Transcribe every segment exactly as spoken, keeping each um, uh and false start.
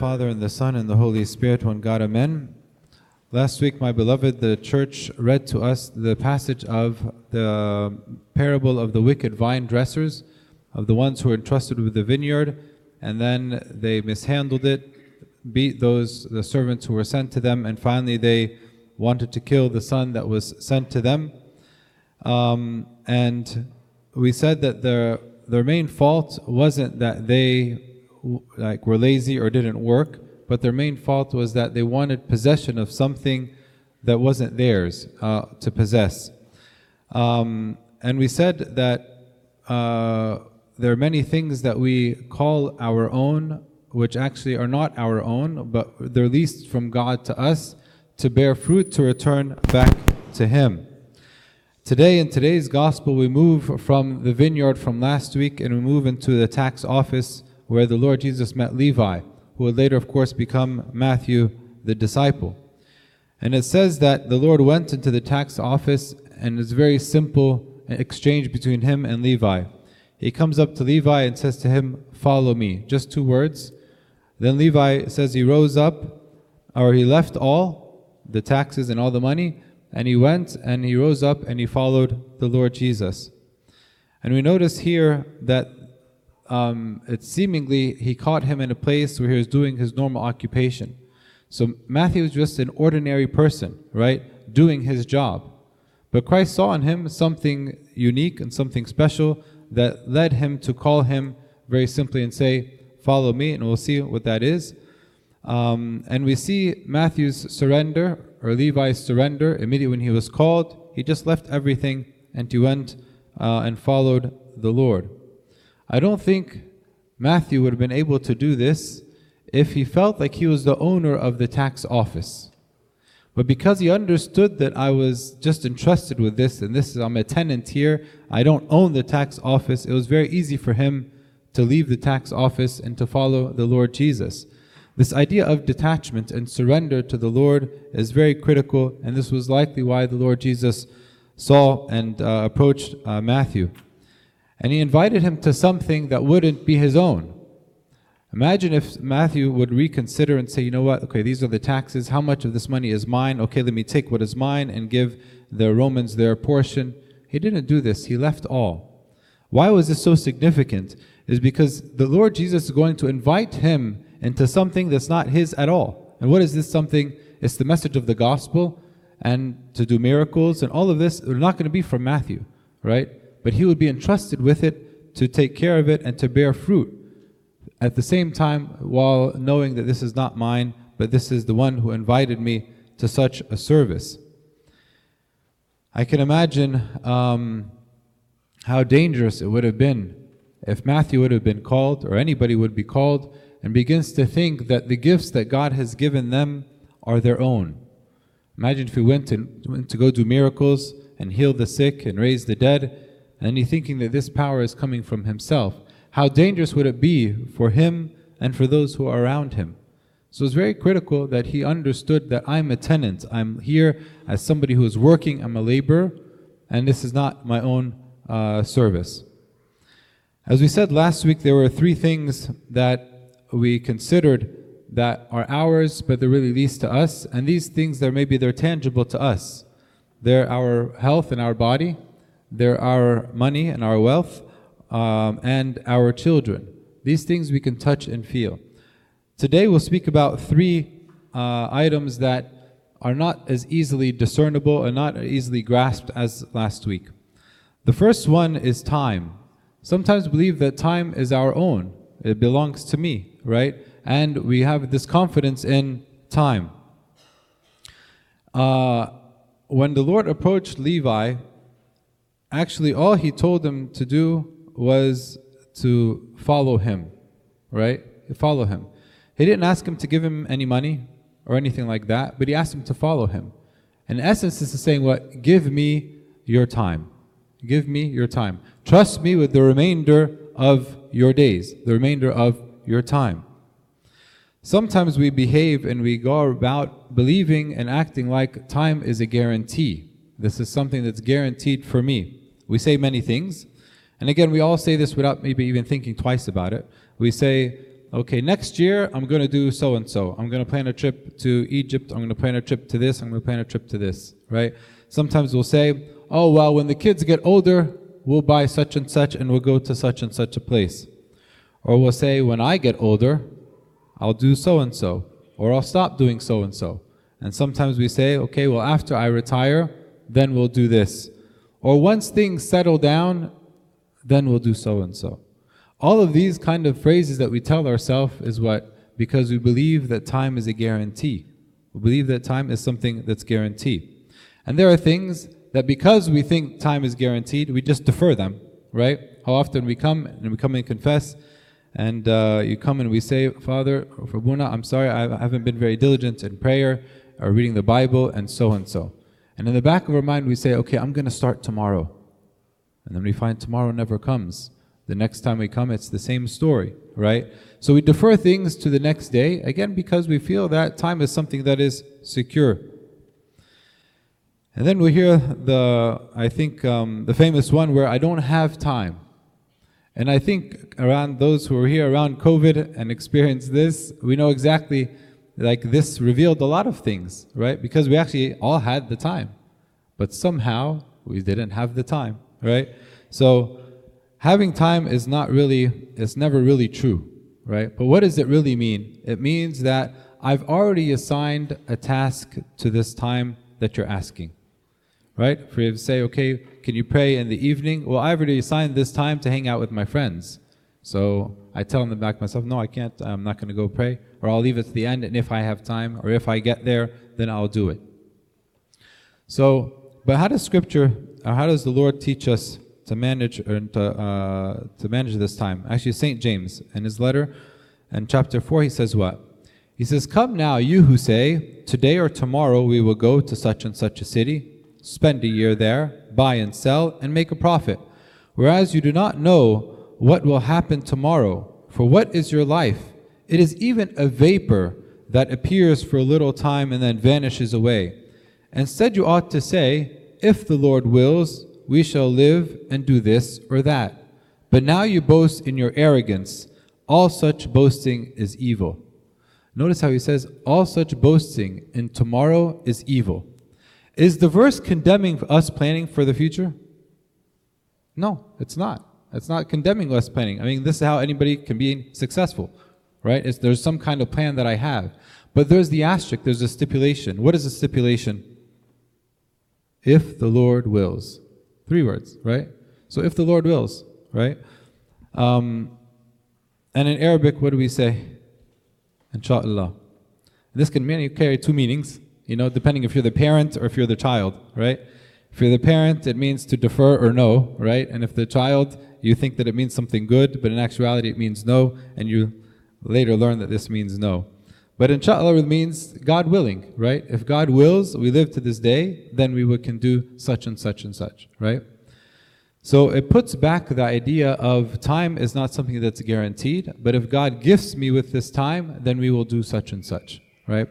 Father, and the Son, and the Holy Spirit, one God, Amen. Last week, my beloved, the church read to us the passage of the parable of the wicked vine dressers, of the ones who were entrusted with the vineyard, and then they mishandled it, beat those the servants who were sent to them, and finally they wanted to kill the son that was sent to them. Um, and we said that their their main fault wasn't that they like were lazy or didn't work, but their main fault was that they wanted possession of something that wasn't theirs uh, to possess. Um, and we said that uh, there are many things that we call our own, which actually are not our own, but they're leased from God to us to bear fruit to return back to Him. Today, in today's gospel, we move from the vineyard from last week and we move into the tax office where the Lord Jesus met Levi, who would later, of course, become Matthew, the disciple. And it says that the Lord went into the tax office, and it's a very simple exchange between him and Levi. He comes up to Levi and says to him, "Follow me." Just two words. Then Levi says he rose up, or he left all the taxes and all the money, and he went and he rose up and he followed the Lord Jesus. And we notice here that Um, it seemingly he caught him in a place where he was doing his normal occupation. So Matthew was just an ordinary person, right, doing his job. But Christ saw in him something unique and something special that led him to call him very simply and say, "Follow me," and we'll see what that is. Um, and we see Matthew's surrender, or Levi's surrender, immediately when he was called. He just left everything and he went uh, and followed the Lord. I don't think Matthew would have been able to do this if he felt like he was the owner of the tax office. But because he understood that I was just entrusted with this, and this is, I'm a tenant here, I don't own the tax office, it was very easy for him to leave the tax office and to follow the Lord Jesus. This idea of detachment and surrender to the Lord is very critical, and this was likely why the Lord Jesus saw and uh, approached uh, Matthew. And he invited him to something that wouldn't be his own. Imagine if Matthew would reconsider and say, you know what, okay, these are the taxes, how much of this money is mine? Okay, let me take what is mine and give the Romans their portion. He didn't do this, he left all. Why was this so significant? Is because the Lord Jesus is going to invite him into something that's not his at all. And what is this something? It's the message of the gospel, and to do miracles, and all of this are not going to be from Matthew, right? But he would be entrusted with it to take care of it and to bear fruit. At the same time, while knowing that this is not mine, but this is the one who invited me to such a service. I can imagine um, how dangerous it would have been if Matthew would have been called, or anybody would be called, and begins to think that the gifts that God has given them are their own. Imagine if he went to, went to go do miracles and heal the sick and raise the dead, and he's thinking that this power is coming from himself. How dangerous would it be for him and for those who are around him? So it's very critical that he understood that I'm a tenant. I'm here as somebody who is working. I'm a laborer, and this is not my own uh, service. As we said last week, there were three things that we considered that are ours, but they're really leased to us. And these things, they're maybe they're tangible to us. They're our health and our body. They're our money and our wealth, um, and our children. These things we can touch and feel. Today we'll speak about three uh, items that are not as easily discernible and not easily grasped as last week. The first one is time. Sometimes we believe that time is our own. It belongs to me, right? And we have this confidence in time. Uh, when the Lord approached Levi, actually, all he told him to do was to follow him, right? Follow him. He didn't ask him to give him any money or anything like that, but he asked him to follow him. In essence, this is saying what? Give me your time. Give me your time. Trust me with the remainder of your days, the remainder of your time. Sometimes we behave and we go about believing and acting like time is a guarantee. This is something that's guaranteed for me. We say many things, and again, we all say this without maybe even thinking twice about it. We say, okay, next year I'm going to do so and so. I'm going to plan a trip to Egypt. I'm going to plan a trip to this. I'm going to plan a trip to this, right? Sometimes we'll say, oh, well, when the kids get older, we'll buy such and such and we'll go to such and such a place. Or we'll say, when I get older, I'll do so and so, or I'll stop doing so and so. And sometimes we say, okay, well, after I retire, then we'll do this. Or once things settle down, then we'll do so and so. All of these kind of phrases that we tell ourselves is what? Because we believe that time is a guarantee. We believe that time is something that's guaranteed. And there are things that because we think time is guaranteed, we just defer them, right? How often we come and we come and confess, and uh, you come and we say, Father, for Buna, I'm sorry, I haven't been very diligent in prayer or reading the Bible and so and so. And in the back of our mind we say, okay, I'm going to start tomorrow. And then we find tomorrow never comes. The next time we come, it's the same story, right? So we defer things to the next day, again, because we feel that time is something that is secure. And then we hear the, I think, um, the famous one where I don't have time. And I think around those who are here around COVID and experienced this, we know exactly, like this revealed a lot of things, right? Because we actually all had the time, but somehow we didn't have the time, right? So having time is not really, it's never really true, right? But what does it really mean? It means that I've already assigned a task to this time that you're asking. Right? If you say, okay, can you pray in the evening? Well, I've already assigned this time to hang out with my friends. So I tell them back myself, no, I can't, I'm not going to go pray. Or I'll leave it to the end, and if I have time, or if I get there, then I'll do it. So, but how does Scripture, or how does the Lord teach us to manage, or to, uh, to manage this time? Actually, Saint James, in his letter, in chapter four, he says what? He says, come now, you who say, today or tomorrow we will go to such and such a city, spend a year there, buy and sell, and make a profit. Whereas you do not know what will happen tomorrow. For what is your life? It is even a vapor that appears for a little time and then vanishes away. Instead you ought to say, if the Lord wills, we shall live and do this or that. But now you boast in your arrogance. All such boasting is evil. Notice how he says, all such boasting in tomorrow is evil. Is the verse condemning us planning for the future? No, it's not. It's not condemning us planning. I mean, this is how anybody can be successful, right? It's, there's some kind of plan that I have. But there's the asterisk, there's a stipulation. What is the stipulation? If the Lord wills. Three words, right? So if the Lord wills, right? Um, and in Arabic, what do we say? Insha'Allah. This can mean, you carry two meanings. You know, depending if you're the parent or if you're the child, right? If you're the parent, it means to defer or no, right? And if the child, you think that it means something good, but in actuality it means no, and you later learn that this means no. But inshallah it means God willing, right? If God wills, we live to this day, then we can do such and such and such, right? So it puts back the idea of time is not something that's guaranteed, but if God gifts me with this time, then we will do such and such, right?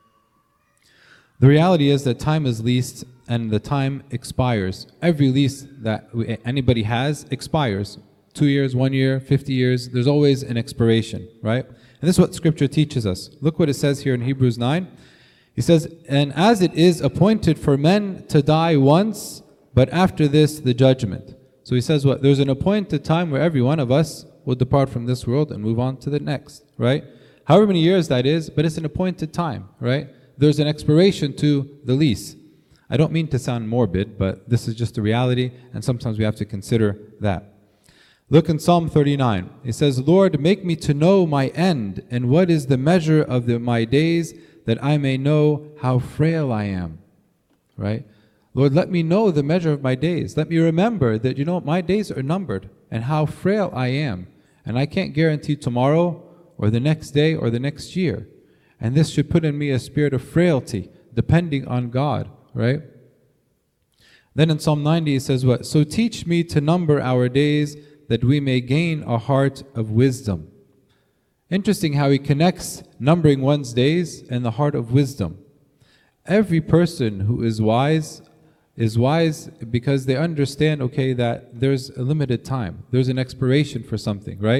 The reality is that time is leased and the time expires. Every lease that we, anybody has expires. Two years, one year, fifty years, there's always an expiration, right? And this is what Scripture teaches us. Look what it says here in Hebrews nine. He says, and as it is appointed for men to die once, but after this the judgment. So he says what? There's an appointed time where every one of us will depart from this world and move on to the next, right? However many years that is, but it's an appointed time, right? There's an expiration to the lease. I don't mean to sound morbid, but this is just a reality, and sometimes we have to consider that. Look in Psalm thirty-nine. It says, Lord, make me to know my end, and what is the measure of the, my days, that I may know how frail I am. Right? Lord, let me know the measure of my days. Let me remember that, you know, my days are numbered, and how frail I am. And I can't guarantee tomorrow, or the next day, or the next year. And this should put in me a spirit of frailty, depending on God, right? Then in Psalm ninety it says what? So teach me to number our days, that we may gain a heart of wisdom. Interesting how he connects numbering one's days and the heart of wisdom. Every person who is wise is wise because they understand, okay, that there's a limited time. There's an expiration for something, right?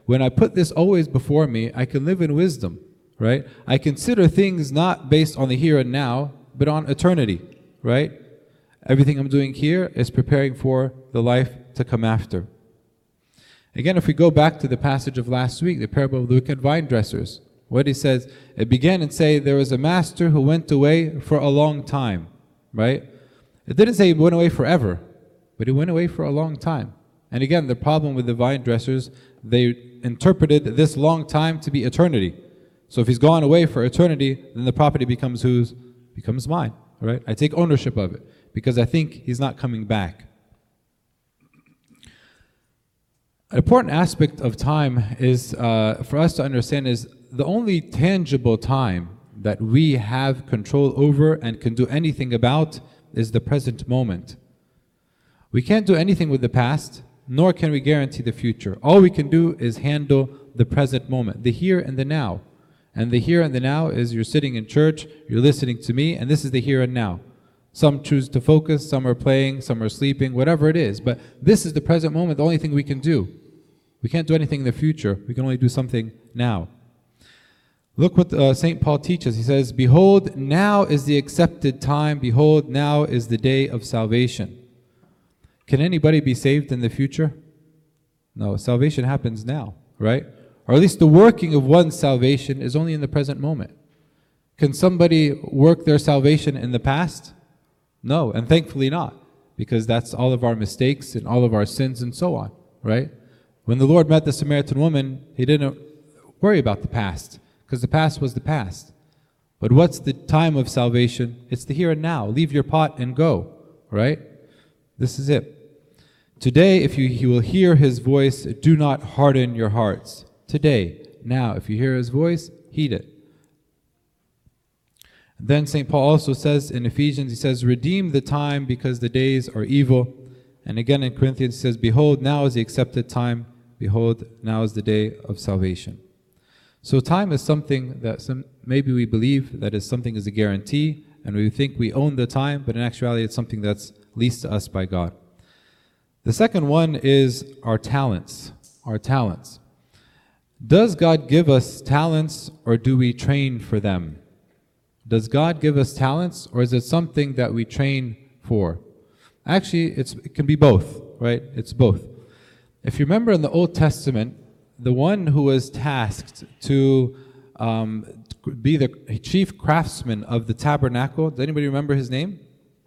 When I put this always before me, I can live in wisdom, right? I consider things not based on the here and now, but on eternity, right? Everything I'm doing here is preparing for the life to come after. Again, if we go back to the passage of last week, the parable of the wicked vine dressers, what he says, it began and say, there was a master who went away for a long time, right? It didn't say he went away forever, but he went away for a long time. And again, the problem with the vine dressers, they interpreted this long time to be eternity. So if he's gone away for eternity, then the property becomes whose? Becomes mine, right? I take ownership of it because I think he's not coming back. An important aspect of time is, uh, for us to understand, is the only tangible time that we have control over and can do anything about is the present moment. We can't do anything with the past, nor can we guarantee the future. All we can do is handle the present moment, the here and the now. And the here and the now is you're sitting in church, you're listening to me, and this is the here and now. Some choose to focus, some are playing, some are sleeping, whatever it is. But this is the present moment, the only thing we can do. We can't do anything in the future. We can only do something now. Look what uh, Saint Paul teaches. He says, behold, now is the accepted time. Behold, now is the day of salvation. Can anybody be saved in the future? No, salvation happens now, right? Or at least the working of one's salvation is only in the present moment. Can somebody work their salvation in the past? No, and thankfully not, because that's all of our mistakes and all of our sins and so on, right? When the Lord met the Samaritan woman, he didn't worry about the past, because the past was the past. But what's the time of salvation? It's the here and now. Leave your pot and go, right? This is it. Today, if you, you will hear his voice, do not harden your hearts. Today, now, if you hear his voice, heed it. Then Saint Paul also says in Ephesians, he says, redeem the time because the days are evil. And again in Corinthians, he says, behold, now is the accepted time. Behold, now is the day of salvation. So time is something that some, maybe we believe that is something is a guarantee, and we think we own the time, but in actuality it's something that's leased to us by God. The second one is our talents. Our talents. Does God give us talents, or do we train for them? Does God give us talents, or is it something that we train for? Actually, it's, it can be both, right? It's both. If you remember in the Old Testament, the one who was tasked to um, be the chief craftsman of the tabernacle, does anybody remember his name?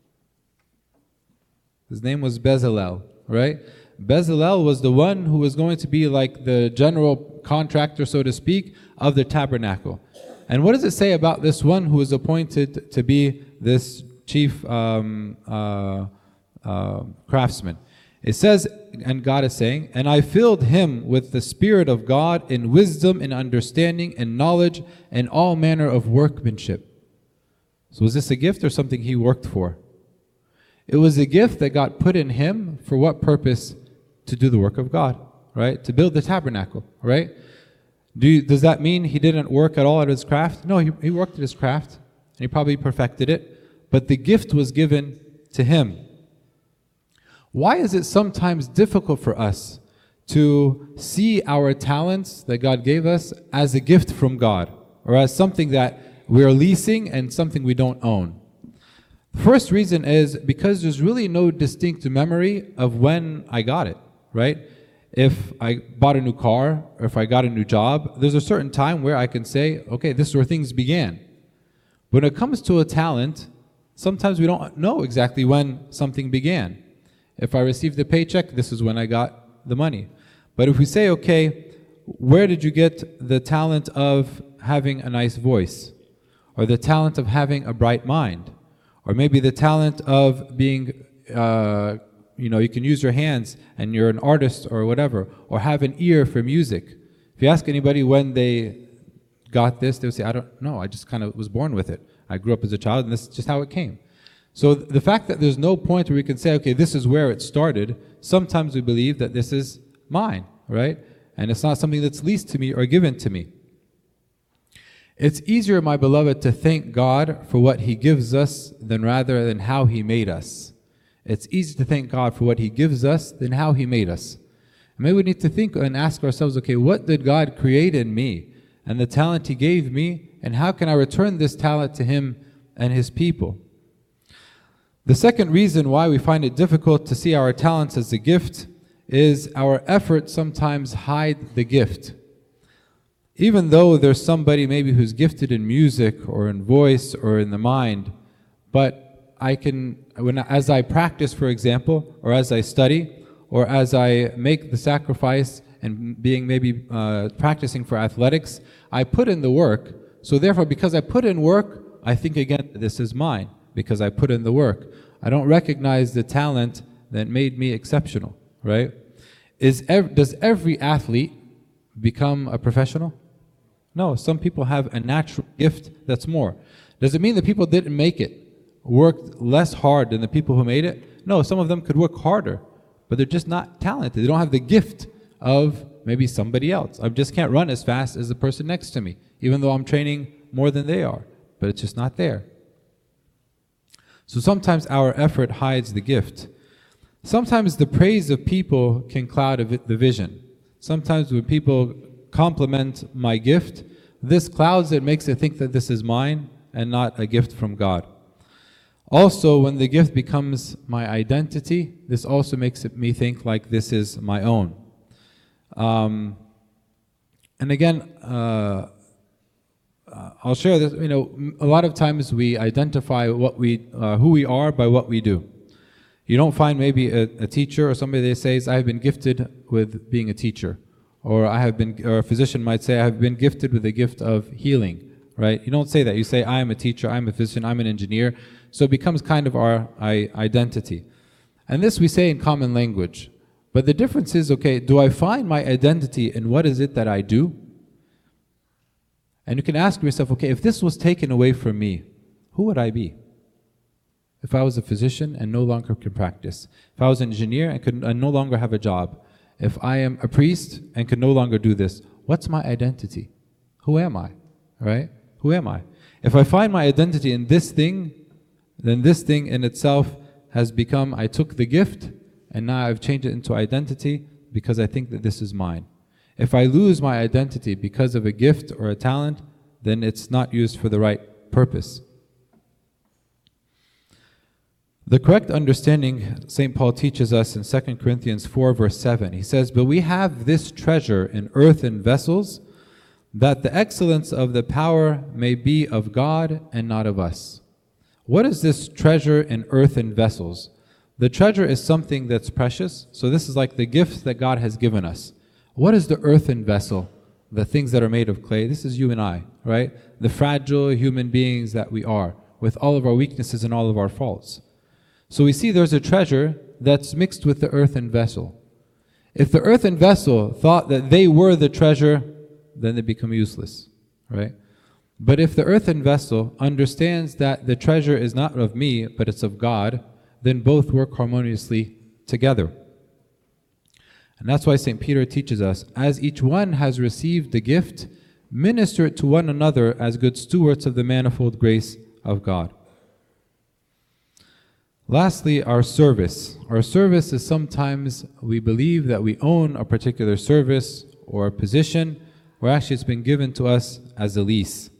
His name was Bezalel, right? Bezalel was the one who was going to be like the general contractor, so to speak, of the tabernacle. And what does it say about this one who was appointed to be this chief um, uh, uh, craftsman? It says, and God is saying, and I filled him with the Spirit of God in wisdom and understanding and knowledge and all manner of workmanship. So was this a gift or something he worked for? It was a gift that got put in him for what purpose? To do the work of God, right? To build the tabernacle, right? Do you, does that mean he didn't work at all at his craft? No, he, he worked at his craft, and he probably perfected it, but the gift was given to him. Why is it sometimes difficult for us to see our talents that God gave us as a gift from God, or as something that we're leasing and something we don't own? The first reason is because there's really no distinct memory of when I got it, right? If I bought a new car, or if I got a new job, there's a certain time where I can say, okay, this is where things began. When it comes to a talent, sometimes we don't know exactly when something began. If I received the paycheck, this is when I got the money. But if we say, okay, where did you get the talent of having a nice voice? Or the talent of having a bright mind? Or maybe the talent of being, uh, you know, you can use your hands and you're an artist or whatever, or have an ear for music. If you ask anybody when they got this, they'll say, I don't know, I just kind of was born with it. I grew up as a child and this is just how it came. So the fact that there's no point where we can say, okay, this is where it started, sometimes we believe that this is mine, right? And it's not something that's leased to me or given to me. It's easier, my beloved, to thank God for what He gives us than rather than how He made us. It's easy to thank God for what He gives us than how He made us. Maybe we need to think and ask ourselves, okay, what did God create in me and the talent He gave me, and how can I return this talent to Him and His people? The second reason why we find it difficult to see our talents as a gift is our efforts sometimes hide the gift. Even though there's somebody maybe who's gifted in music or in voice or in the mind, but I can, when as I practice, for example, or as I study, or as I make the sacrifice and being maybe uh, practicing for athletics, I put in the work. So therefore, because I put in work, I think again, this is mine, because I put in the work. I don't recognize the talent that made me exceptional, right? Is ev- does every athlete become a professional? No, some people have a natural gift that's more. Does it mean that people didn't make it, worked less hard than the people who made it? No, some of them could work harder, but they're just not talented. They don't have the gift of maybe somebody else. I just can't run as fast as the person next to me, even though I'm training more than they are, but it's just not there. So sometimes our effort hides the gift. Sometimes the praise of people can cloud the vision. Sometimes when people compliment my gift, this clouds it, makes it think that this is mine and not a gift from God. Also, when the gift becomes my identity, this also makes it, me think like this is my own. Um, and again, uh, uh, I'll share this. You know, a lot of times we identify what we, uh, who we are by what we do. You don't find maybe a, a teacher or somebody that says, "I have been gifted with being a teacher," or I have been, or a physician might say, "I have been gifted with the gift of healing." Right? You don't say that. You say, "I am a teacher. I am a physician. I'm an engineer." So it becomes kind of our I, identity. And this we say in common language. But the difference is, okay, do I find my identity in what is it that I do? And you can ask yourself, okay, if this was taken away from me, who would I be? If I was a physician and no longer could practice. If I was an engineer and could and no longer have a job. If I am a priest and could no longer do this, what's my identity? Who am I? Right? Who am I? If I find my identity in this thing, then this thing in itself has become, I took the gift and now I've changed it into identity because I think that this is mine. If I lose my identity because of a gift or a talent, then it's not used for the right purpose. The correct understanding, Saint Paul teaches us in Second Corinthians four verse seven. He says, "But we have this treasure in earthen vessels, that the excellence of the power may be of God and not of us." What is this treasure in earthen vessels? The treasure is something that's precious. So this is like the gift that God has given us. What is the earthen vessel? The things that are made of clay. This is you and I, right? The fragile human beings that we are, with all of our weaknesses and all of our faults. So we see there's a treasure that's mixed with the earthen vessel. If the earthen vessel thought that they were the treasure, then they become useless, right? But if the earthen vessel understands that the treasure is not of me, but it's of God, then both work harmoniously together. And that's why Saint Peter teaches us, as each one has received the gift, minister it to one another as good stewards of the manifold grace of God. Lastly, our service. Our service is sometimes we believe that we own a particular service or a position, or actually it's been given to us as a lease.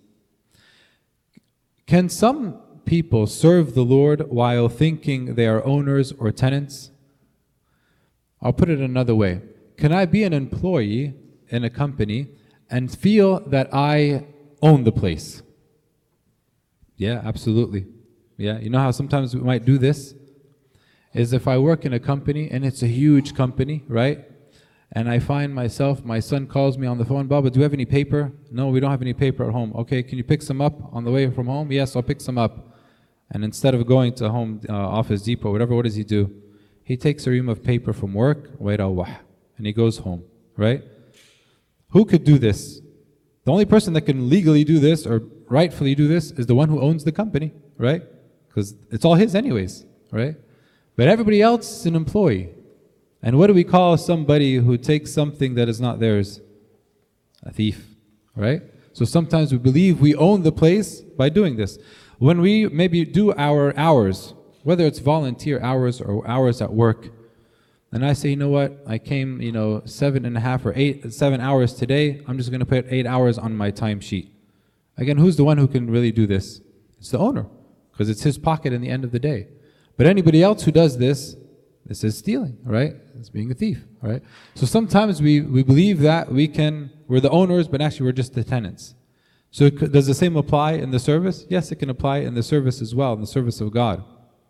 Can some people serve the Lord while thinking they are owners or tenants? I'll put it another way. Can I be an employee in a company and feel that I own the place? Yeah, absolutely. Yeah, you know how sometimes we might do this? Is if I work in a company and it's a huge company, right? And I find myself, my son calls me on the phone, "Baba, do you have any paper?" "No, we don't have any paper at home." "Okay, can you pick some up on the way from home?" "Yes, I'll pick some up." And instead of going to home uh, Office Depot, whatever, what does he do? He takes a ream of paper from work, and he goes home, right? Who could do this? The only person that can legally do this or rightfully do this is the one who owns the company, right? Because it's all his anyways, right? But everybody else is an employee. And what do we call somebody who takes something that is not theirs? A thief, right? So sometimes we believe we own the place by doing this. When we maybe do our hours, whether it's volunteer hours or hours at work, and I say, you know what, I came, you know, seven and a half or eight, seven hours today, I'm just going to put eight hours on my timesheet. Again, who's the one who can really do this? It's the owner, because it's his pocket in the end of the day. But anybody else who does this, this is stealing, right? It's being a thief, right? So sometimes we, we believe that we can, we're the owners, but actually we're just the tenants. So it could, does the same apply in the service? Yes, it can apply in the service as well, in the service of God.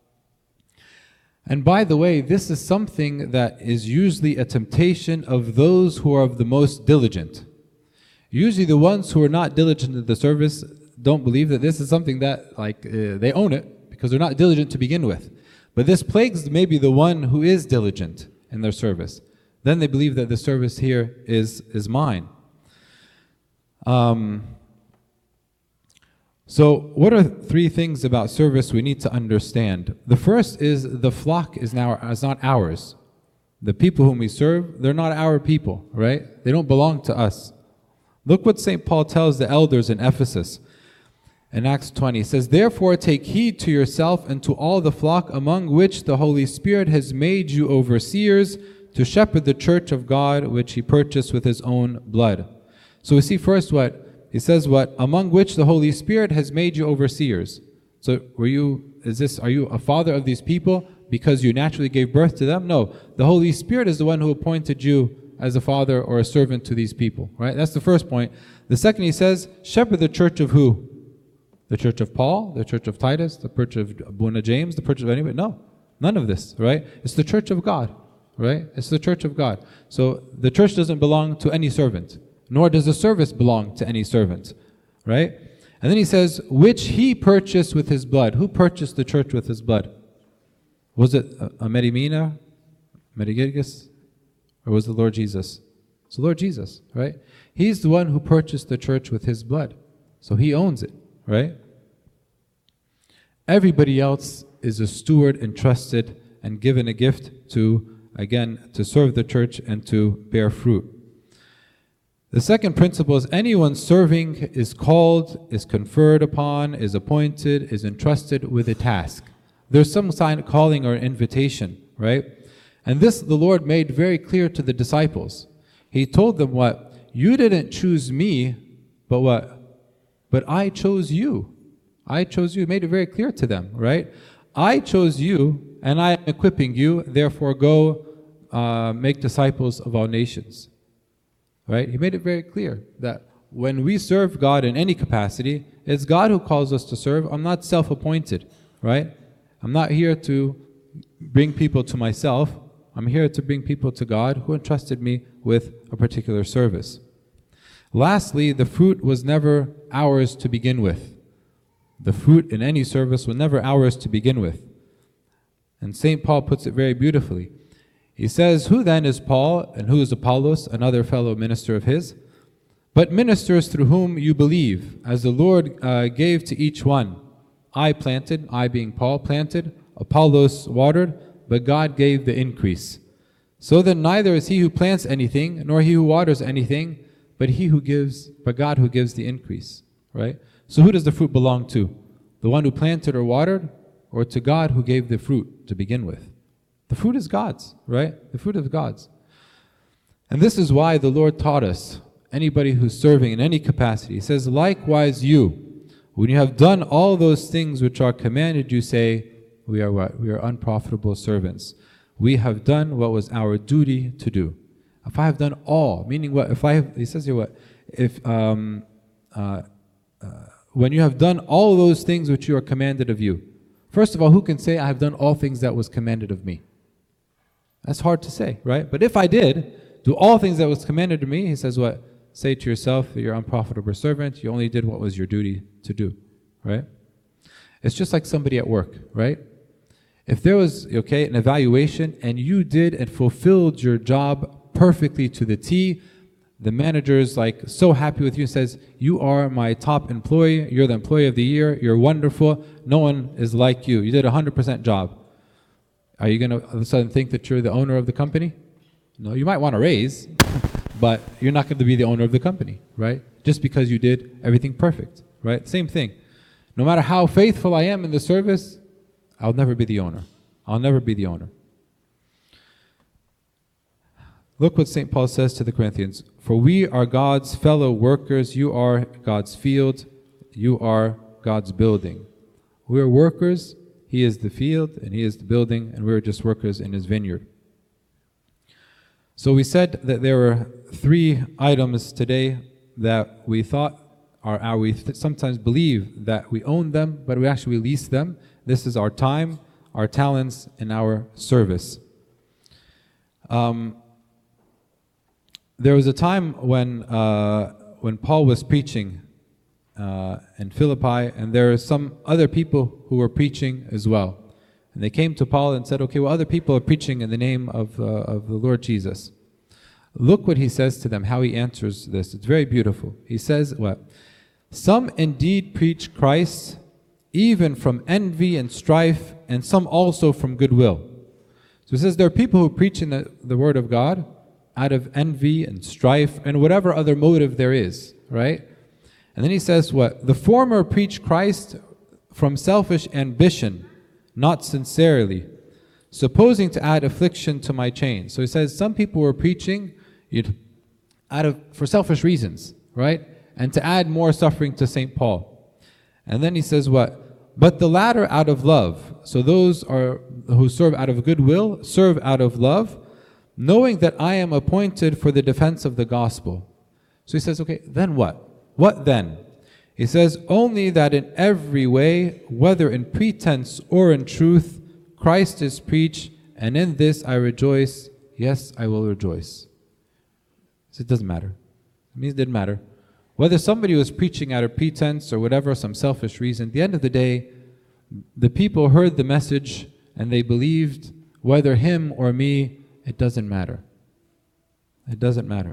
And by the way, this is something that is usually a temptation of those who are of the most diligent. Usually the ones who are not diligent in the service don't believe that this is something that, like, uh, they own it because they're not diligent to begin with. But this plagues maybe the one who is diligent in their service. Then they believe that the service here is, is mine. Um, so what are three things about service we need to understand? The first is the flock is now is not ours. The people whom we serve, they're not our people, right? They don't belong to us. Look what Saint Paul tells the elders in Ephesus. In Acts twenty, it says, "Therefore take heed to yourself and to all the flock among which the Holy Spirit has made you overseers to shepherd the church of God, which he purchased with his own blood." So we see first what? He says what? Among which the Holy Spirit has made you overseers. So were you, is this, are you a father of these people because you naturally gave birth to them? No, the Holy Spirit is the one who appointed you as a father or a servant to these people, right? That's the first point. The second, he says, shepherd the church of who? The church of Paul, the church of Titus, the church of Abuna James, the church of anybody? No, none of this, right? It's the church of God, right? It's the church of God. So the church doesn't belong to any servant, nor does the service belong to any servant, right? And then he says, which he purchased with his blood. Who purchased the church with his blood? Was it a Merimina, Merigirgis, or was it the Lord Jesus? It's the Lord Jesus, right? He's the one who purchased the church with his blood. So he owns it, right? Everybody else is a steward entrusted and given a gift to, again, to serve the church and to bear fruit. The second principle is anyone serving is called, is conferred upon, is appointed, is entrusted with a task. There's some sign of calling or invitation, right? And this the Lord made very clear to the disciples. He told them what? You didn't choose me, but what? But I chose you. I chose you. He made it very clear to them, right? I chose you, and I am equipping you, therefore go uh, make disciples of all nations. Right? He made it very clear that when we serve God in any capacity, it's God who calls us to serve. I'm not self-appointed, right? I'm not here to bring people to myself. I'm here to bring people to God who entrusted me with a particular service. Lastly, the fruit was never ours to begin with. The fruit in any service was never ours to begin with. And Saint Paul puts it very beautifully. He says, who then is Paul and who is Apollos, another fellow minister of his? But ministers through whom you believe, as the Lord uh, gave to each one. I planted, I being Paul planted, Apollos watered, but God gave the increase. So then neither is he who plants anything, nor he who waters anything, but he who gives, but God who gives the increase. Right? So who does the fruit belong to? The one who planted or watered, or to God who gave the fruit to begin with? The fruit is God's, right? The fruit is God's. And this is why the Lord taught us, anybody who's serving in any capacity, he says, likewise you, when you have done all those things which are commanded, you say, we are what? We are unprofitable servants. We have done what was our duty to do. If I have done all, meaning what? If I have, he says here what? If, um, uh, uh, when you have done all those things which you are commanded of you. First of all, who can say, I have done all things that was commanded of me? That's hard to say, right? But if I did do all things that was commanded to me, he says what? Say to yourself that you're an unprofitable servant. You only did what was your duty to do, right? It's just like somebody at work, right? If there was, okay, an evaluation and you did and fulfilled your job perfectly to the T, the manager is like so happy with you and says, you are my top employee, you're the employee of the year, you're wonderful, no one is like you, you did a one hundred percent job. Are you going to all of a sudden think that you're the owner of the company? No, you might want a raise, but you're not going to be the owner of the company, right? Just because you did everything perfect, right? Same thing. No matter how faithful I am in the service, I'll never be the owner. I'll never be the owner. Look what Saint Paul says to the Corinthians. For we are God's fellow workers. You are God's field. You are God's building. We are workers. He is the field and He is the building, and we're just workers in His vineyard. So we said that there were three items today that we thought are our, we th- sometimes believe that we own them, but we actually lease them. This is our time, our talents, and our service. Um, there was a time when uh, when Paul was preaching uh, in Philippi, and there were some other people who were preaching as well. And they came to Paul and said, okay, well, other people are preaching in the name of, uh, of the Lord Jesus. Look what he says to them, how he answers this. It's very beautiful. He says, what? Some indeed preach Christ, even from envy and strife, and some also from goodwill. So he says there are people who preach in the, the word of God out of envy and strife and whatever other motive there is, right? And then he says what? The former preach Christ from selfish ambition, not sincerely, supposing to add affliction to my chains. So he says some people were preaching out of for selfish reasons, right? And to add more suffering to Saint Paul. And then he says what? But the latter out of love. So those are who serve out of goodwill, serve out of love, knowing that I am appointed for the defense of the gospel. So he says, okay, then what? What then? He says, only that in every way, whether in pretense or in truth, Christ is preached, and in this I rejoice. Yes, I will rejoice. So it doesn't matter. It means it didn't matter. Whether somebody was preaching out of pretense or whatever, some selfish reason, at the end of the day, the people heard the message and they believed, whether him or me, it doesn't matter. It doesn't matter.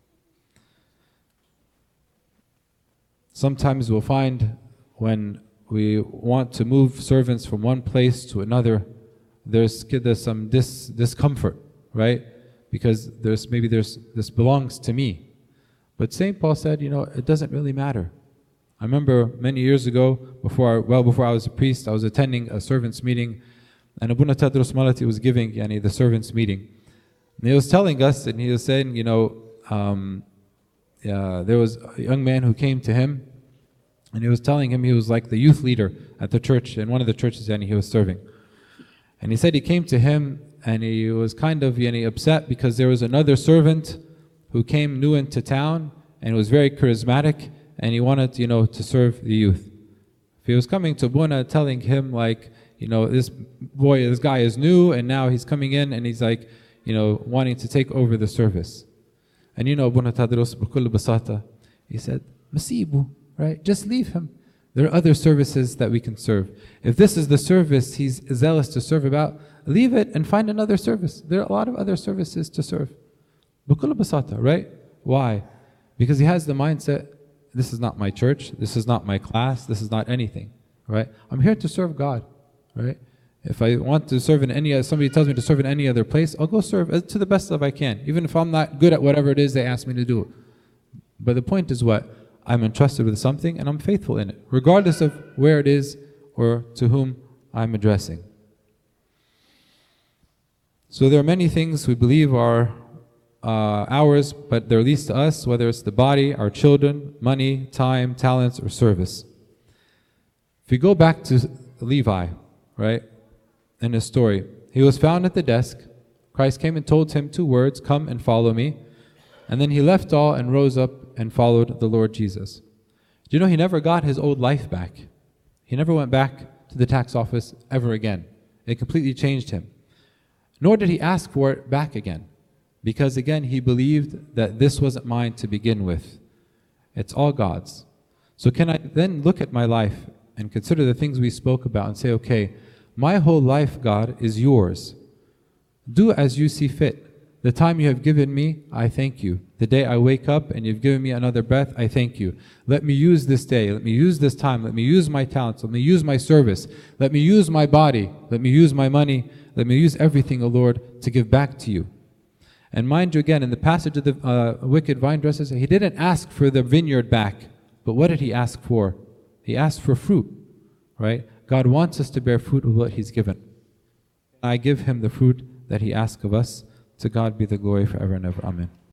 Sometimes we'll find when we want to move servants from one place to another, there's, there's some dis, discomfort, right? Because there's maybe there's this belongs to me. But Saint Paul said, you know, it doesn't really matter. I remember many years ago, before I, well before I was a priest, I was attending a servants meeting, and Abuna Tadros Malati was giving yani, the servants meeting. And he was telling us, and he was saying, you know, um, yeah, there was a young man who came to him, and he was telling him he was like the youth leader at the church, in one of the churches and he was serving. And he said he came to him, and he was kind of yani, upset because there was another servant who came new into town and was very charismatic, and he wanted, you know, to serve the youth. If he was coming to Buna telling him like, you know, this boy, this guy is new, and now he's coming in and he's like, you know, wanting to take over the service. And you know, Buna Tadros b'kull basata, he said, Masibu, right? Just leave him. There are other services that we can serve. If this is the service he's zealous to serve about, leave it and find another service. There are a lot of other services to serve. B'kull basata, right? Why? Because he has the mindset, this is not my church, this is not my class, this is not anything, right? I'm here to serve God, right? If I want to serve in any, somebody tells me to serve in any other place, I'll go serve to the best of I can, even if I'm not good at whatever it is they ask me to do. But the point is what? I'm entrusted with something and I'm faithful in it, regardless of where it is or to whom I'm addressing. So there are many things we believe are uh, ours, but they're leased to us, whether it's the body, our children, money, time, talents, or service. If you go back to Levi, right, in his story, he was found at the desk. Christ came and told him two words, come and follow me. And then he left all and rose up and followed the Lord Jesus. Do you know he never got his old life back? He never went back to the tax office ever again. It completely changed him. Nor did he ask for it back again, because again he believed that this wasn't mine to begin with. It's all God's. So can I then look at my life and consider the things we spoke about and say, okay, my whole life, God, is yours. Do as you see fit. The time you have given me, I thank you. The day I wake up and you've given me another breath, I thank you. Let me use this day, let me use this time, let me use my talents, let me use my service, let me use my body, let me use my money, let me use everything, O Lord, to give back to you. And mind you, again, in the passage of the uh, wicked vine dressers, he didn't ask for the vineyard back, but what did he ask for? He asked for fruit, right? God wants us to bear fruit of what he's given. I give him the fruit that he asks of us. To God be the glory forever and ever. Amen.